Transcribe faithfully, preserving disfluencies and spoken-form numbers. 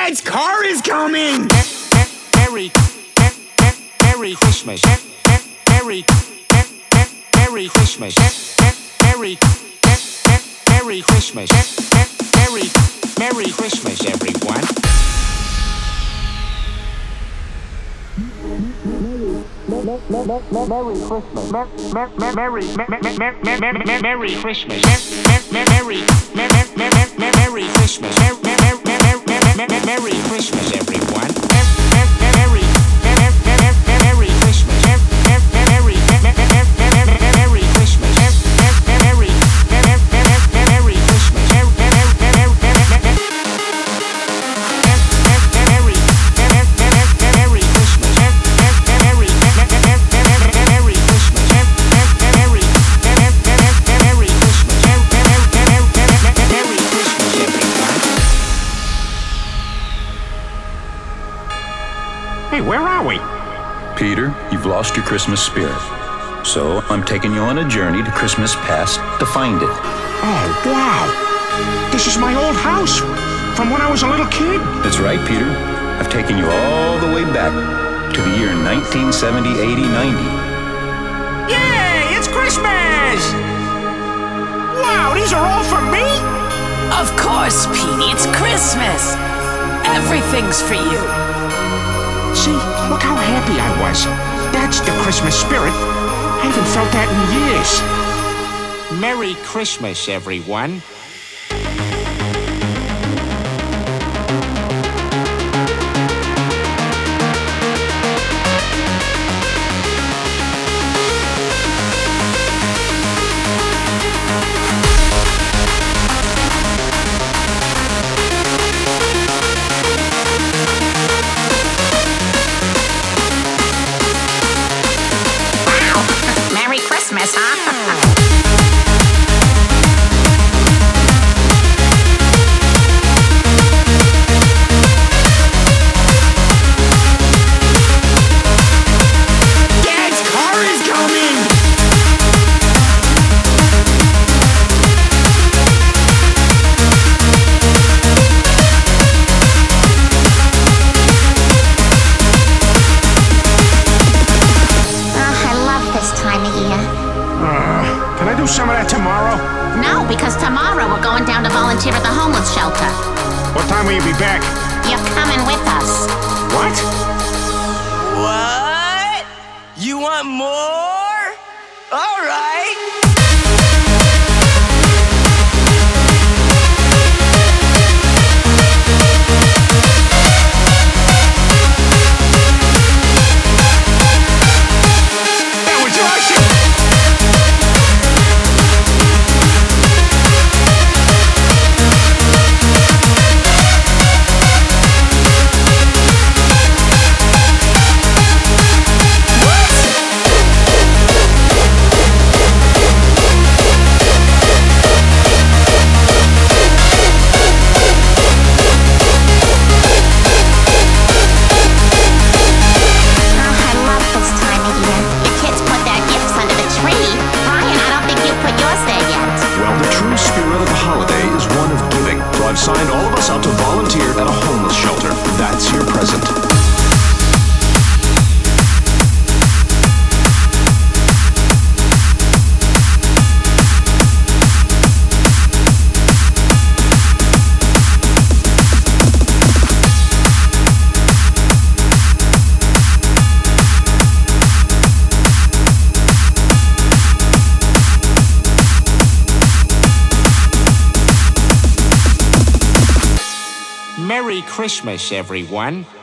Dad's car is coming! Merry, Merry Christmas. Merry, Merry Christmas. Merry, Merry Christmas. Merry, Merry Christmas, everyone. Merry Christmas. Merry, Merry Christmas. Merry, Merry Christmas. Merry Christmas, everyone. Merry, Merry Christmas. Merry, Merry Christmas. Merry, Merry Christmas. Hey, where are we? Peter, you've lost your Christmas spirit. So I'm taking you on a journey to Christmas past to find it. Oh, wow. This is my old house from when I was a little kid. That's right, Peter. I've taken you all the way back to the year nineteen seventy, eighty, ninety. Yay, it's Christmas! Wow, these are all for me? Of course, Petey, it's Christmas. Everything's for you. See, look how happy I was. That's the Christmas spirit. I haven't felt that in years. Merry Christmas, everyone. Christmas, huh? Dad's car is coming! Oh, I love this time of year. Uh, can I do some of that tomorrow? No, because tomorrow we're going down to volunteer at the homeless shelter. What time will you be back? You're coming with us. What? What? You want more? All right. That was awesome! I've signed all of us up to volunteer at a homeless shelter. That's your present. Merry Christmas, everyone.